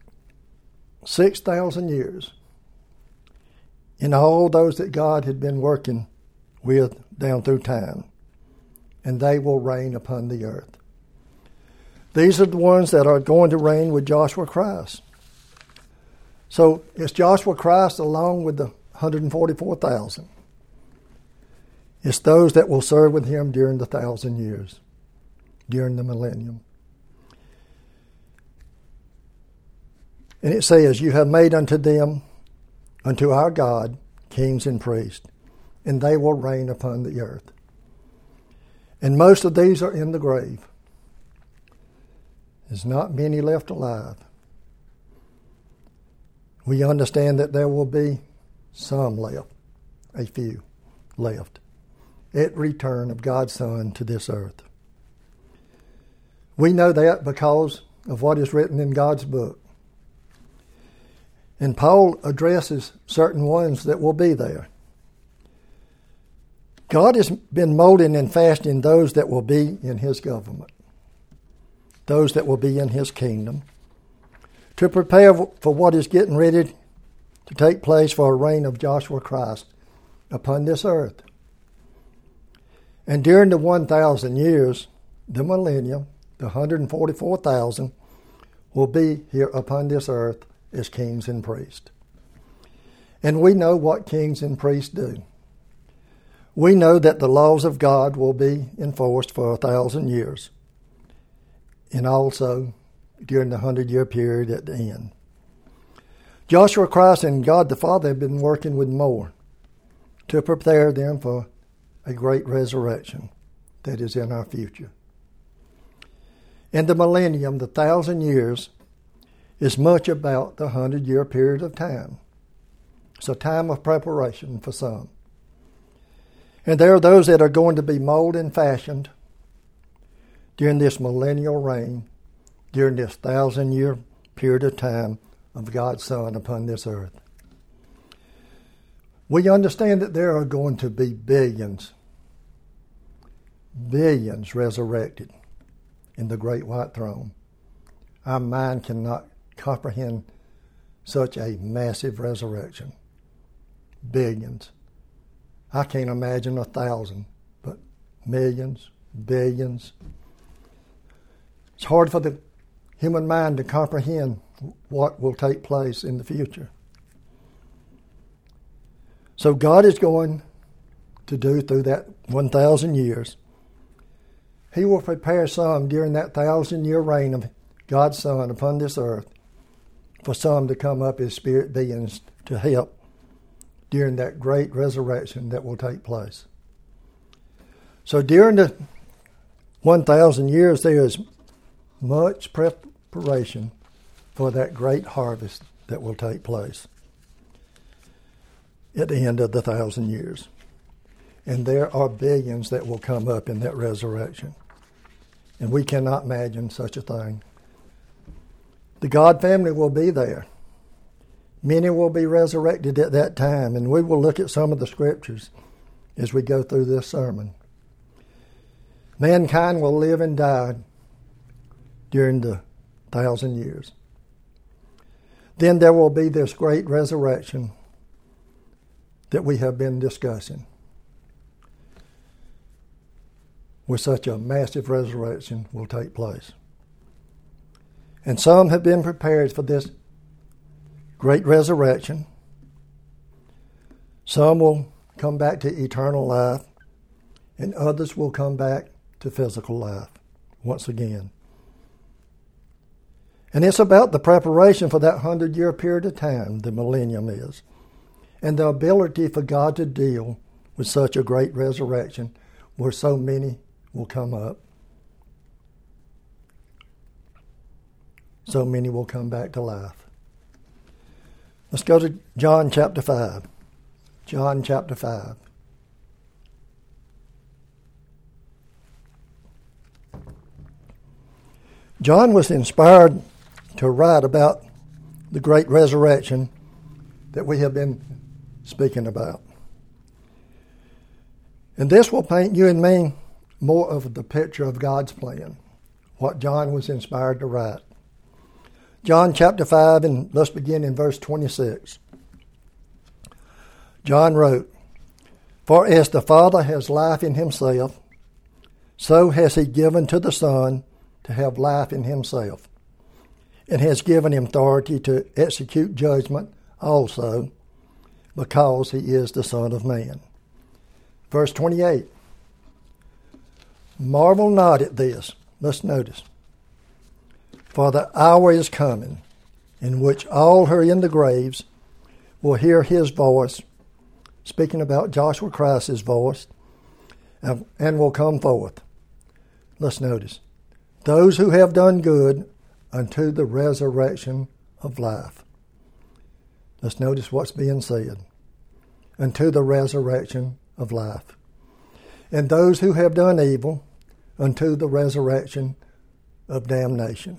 6,000 years in all those that God had been working with down through time, and they will reign upon the earth. These are the ones that are going to reign with Joshua Christ. So it's Joshua Christ along with the 144,000. It's those that will serve with him during the 1,000 years, during the millennium. And it says, "You have made unto them, unto our God, kings and priests, and they will reign upon the earth." And most of these are in the grave. There's not many left alive. We understand that there will be some left, a few left, at return of God's Son to this earth. We know that because of what is written in God's book. And Paul addresses certain ones that will be there. God has been molding and fashioning those that will be in His government, those that will be in His kingdom, to prepare for what is getting ready to take place for a reign of Joshua Christ upon this earth. And during the 1,000 years, the millennium, the 144,000, will be here upon this earth as kings and priests. And we know what kings and priests do. We know that the laws of God will be enforced for 1,000 years, and also during the 100-year period at the end. Joshua Christ and God the Father have been working with more to prepare them for a great resurrection that is in our future. And the millennium, the 1,000 years, is much about the 100-year period of time. It's a time of preparation for some. And there are those that are going to be molded and fashioned during this millennial reign, during this 1,000-year period of time of God's Son upon this earth. We understand that there are going to be billions resurrected in the great white throne. Our mind cannot comprehend such a massive resurrection. Billions. I can't imagine 1,000, but millions, billions. It's hard for the human mind to comprehend what will take place in the future. So God is going to do through that 1,000 years. He will prepare some during that 1,000-year reign of God's Son upon this earth for some to come up as spirit beings to help during that great resurrection that will take place. So during the 1,000 years, there is much preparation for that great harvest that will take place at the end of the 1,000 years. And there are billions that will come up in that resurrection. And we cannot imagine such a thing. The God family will be there. Many will be resurrected at that time, and we will look at some of the scriptures as we go through this sermon. Mankind will live and die during the 1,000 years. Then there will be this great resurrection that we have been discussing, where such a massive resurrection will take place. And some have been prepared for this great resurrection. Some will come back to eternal life, and others will come back to physical life once again. And it's about the preparation for that 100-year period of time, the millennium is, and the ability for God to deal with such a great resurrection where so many will come up. So many will come back to life. Let's go to John chapter 5. John chapter 5. John was inspired to write about the great resurrection that we have been speaking about. And this will paint you and me more of the picture of God's plan, what John was inspired to write. John chapter 5, and let's begin in verse 26. John wrote, "For as the Father has life in himself, so has he given to the Son to have life in himself, and has given him authority to execute judgment also, because he is the Son of Man." Verse 28. "Marvel not at this." Let's notice. "For the hour is coming, in which all who are in the graves will hear his voice," speaking about Joshua Christ's voice, "and will come forth." Let's notice. "Those who have done good unto the resurrection of life." Let's notice what's being said. Unto the resurrection of life. "And those who have done evil unto the resurrection of damnation.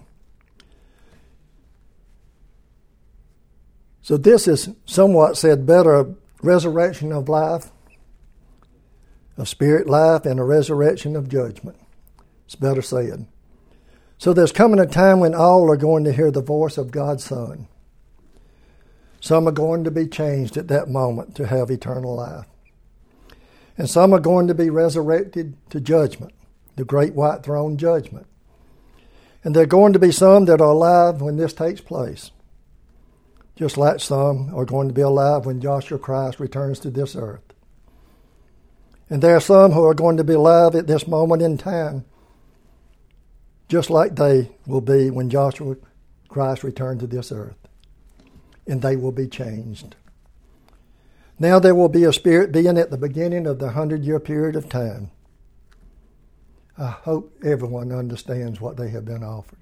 So this is somewhat said better, a resurrection of life, of spirit life, and a resurrection of judgment. It's better said. So there's coming a time when all are going to hear the voice of God's Son. Some are going to be changed at that moment to have eternal life. And some are going to be resurrected to judgment, the great white throne judgment. And there are going to be some that are alive when this takes place, just like some are going to be alive when Joshua Christ returns to this earth. And there are some who are going to be alive at this moment in time, just like they will be when Joshua Christ returns to this earth. And they will be changed. Now there will be a spirit being at the beginning of the 100-year period of time. I hope everyone understands what they have been offered.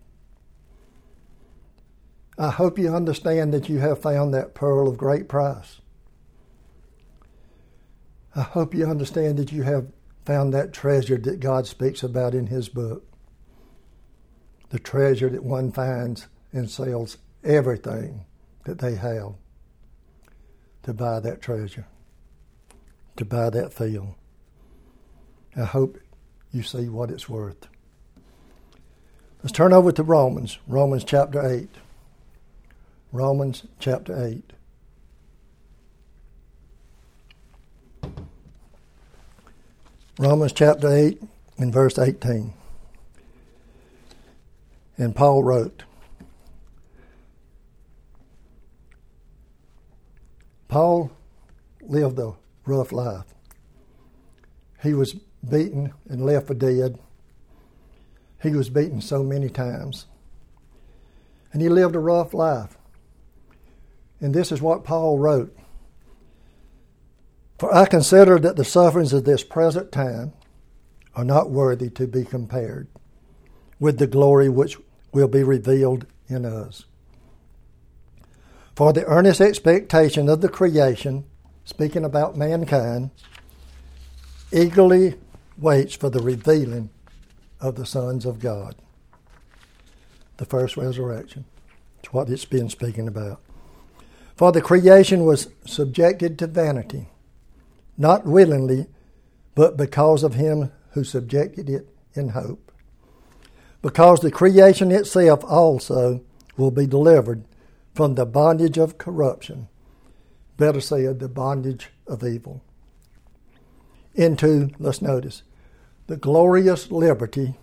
I hope you understand that you have found that pearl of great price. I hope you understand that you have found that treasure that God speaks about in His book. The treasure that one finds and sells everything that they have to buy that treasure, to buy that field. I hope you see what it's worth. Let's turn over to Romans chapter 8. Romans chapter 8. Romans chapter 8 and verse 18. And Paul wrote, Paul lived a rough life. He was beaten and left for dead. He was beaten so many times. And he lived a rough life. And this is what Paul wrote. For I consider that the sufferings of this present time are not worthy to be compared with the glory which will be revealed in us. For the earnest expectation of the creation, speaking about mankind, eagerly waits for the revealing of the sons of God. The first resurrection. It's what it's been speaking about. For the creation was subjected to vanity, not willingly, but because of Him who subjected it in hope. Because the creation itself also will be delivered from the bondage of corruption, better said, the bondage of evil, into, let's notice, the glorious liberty,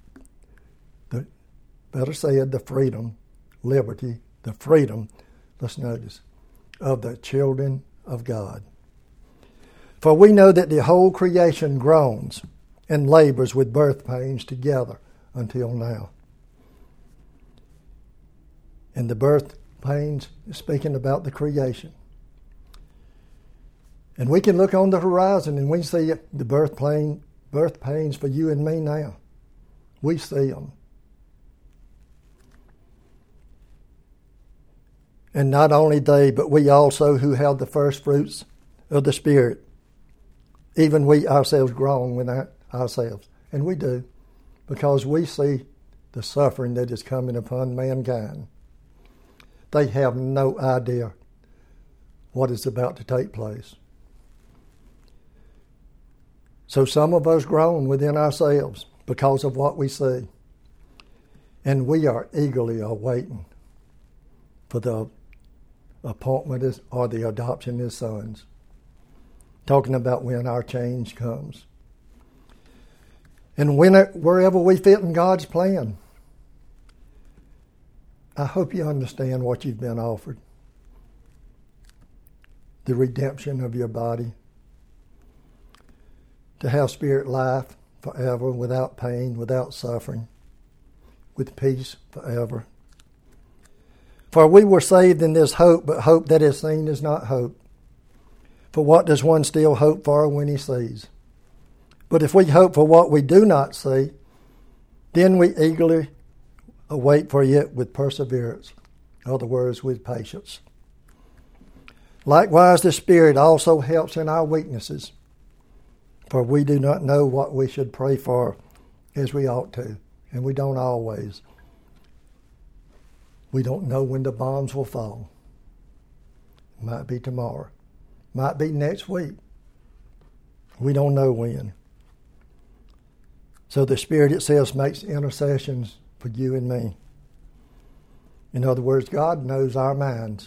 better said, the freedom, liberty, the freedom, let's notice, of the children of God. For we know that the whole creation groans and labors with birth pains together until now. And the birth pains is speaking about the creation. And we can look on the horizon and we see the birth pains for you and me now. We see them. And not only they, but we also who have the first fruits of the Spirit, even we ourselves groan with ourselves. And we do, because we see the suffering that is coming upon mankind. They have no idea what is about to take place. So some of us groan within ourselves because of what we see. And we are eagerly awaiting for the appointment or the adoption as sons. Talking about when our change comes. And wherever we fit in God's plan. I hope you understand what you've been offered. The redemption of your body. To have spirit life forever without pain, without suffering. With peace forever. For we were saved in this hope, but hope that is seen is not hope. For what does one still hope for when he sees? But if we hope for what we do not see, then we eagerly await for it with perseverance. In other words, with patience. Likewise, the Spirit also helps in our weaknesses, for we do not know what we should pray for as we ought to. and we don't always. We don't know when the bombs will fall. Might be tomorrow. Might be next week. We don't know when. So the Spirit itself makes intercessions for you and me. In other words, God knows our minds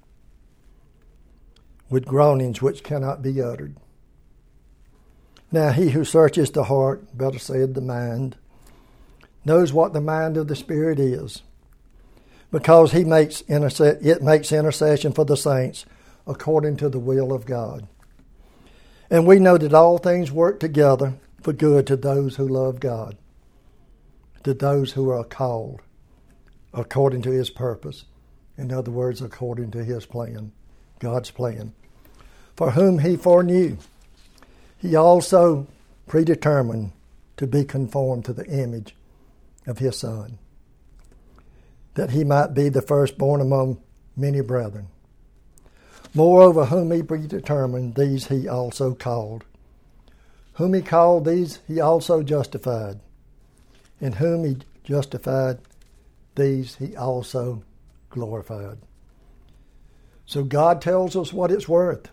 with groanings which cannot be uttered. Now he who searches the heart, better said the mind, knows what the mind of the Spirit is, because it makes intercession for the saints according to the will of God. And we know that all things work together for good to those who love God, to those who are called according to his purpose. In other words, according to his plan, God's plan. For whom he foreknew, he also predetermined to be conformed to the image of his Son, that he might be the firstborn among many brethren. Moreover, whom he predetermined, these he also called. Whom he called, these he also justified. And whom he justified, these he also glorified. So God tells us what it's worth.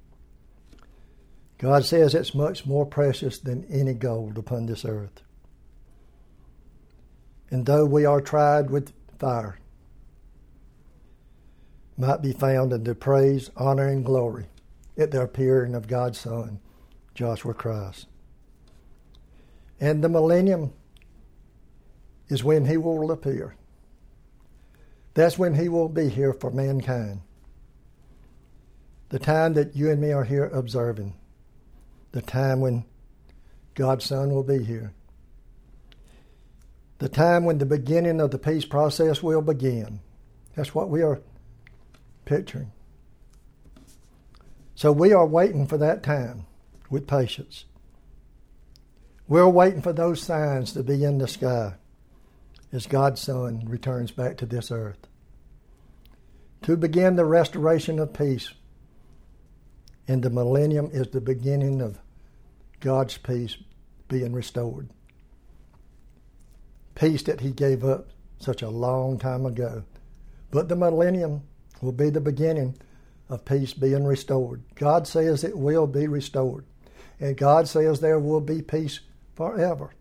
God says it's much more precious than any gold upon this earth. And though we are tried with fire, might be found in the praise, honor, and glory at the appearing of God's Son, Joshua Christ. And the millennium is when he will appear. That's when he will be here for mankind. The time that you and me are here observing. The time when God's Son will be here. The time when the beginning of the peace process will begin. That's what we are picturing. So we are waiting for that time with patience. We're waiting for those signs to be in the sky as God's Son returns back to this earth to begin the restoration of peace. And the millennium is the beginning of God's peace being restored. Peace that he gave up such a long time ago. But the millennium will be the beginning of peace being restored. God says it will be restored. And God says there will be peace forever.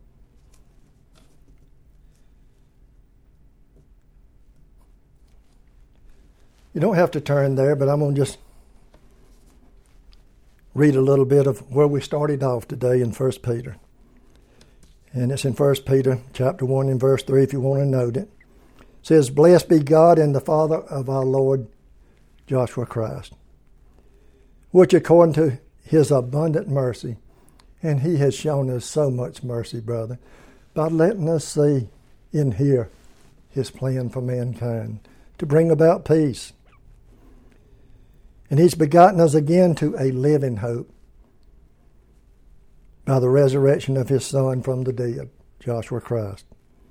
You don't have to turn there, but I'm going to just read a little bit of where we started off today in 1 Peter. And it's in 1 Peter chapter 1 and verse 3 if you want to note it. It says, "Blessed be God and the Father of our Lord Joshua Christ, which according to his abundant mercy," and he has shown us so much mercy, brother, by letting us see and hear his plan for mankind to bring about peace. And he's begotten us again to a living hope by the resurrection of his Son from the dead, Joshua Christ,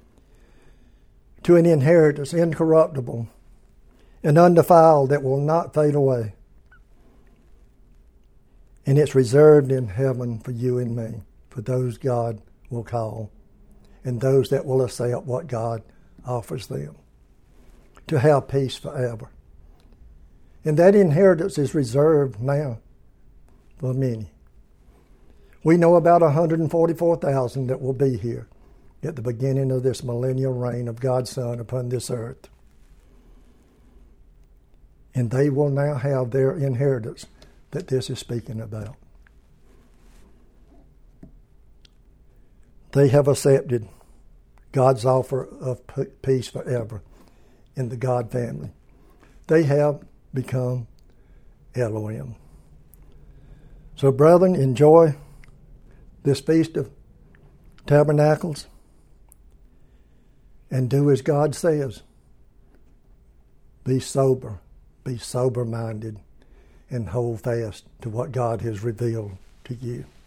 to an inheritance incorruptible and undefiled that will not fade away. And it's reserved in heaven for you and me, for those God will call, and those that will accept what God offers them, to have peace forever. And that inheritance is reserved now for many. We know about 144,000 that will be here at the beginning of this millennial reign of God's Son upon this earth. And they will now have their inheritance that this is speaking about. They have accepted God's offer of peace forever in the God family. They have become Elohim. So, brethren, enjoy this Feast of Tabernacles and do as God says. Be sober-minded, and hold fast to what God has revealed to you.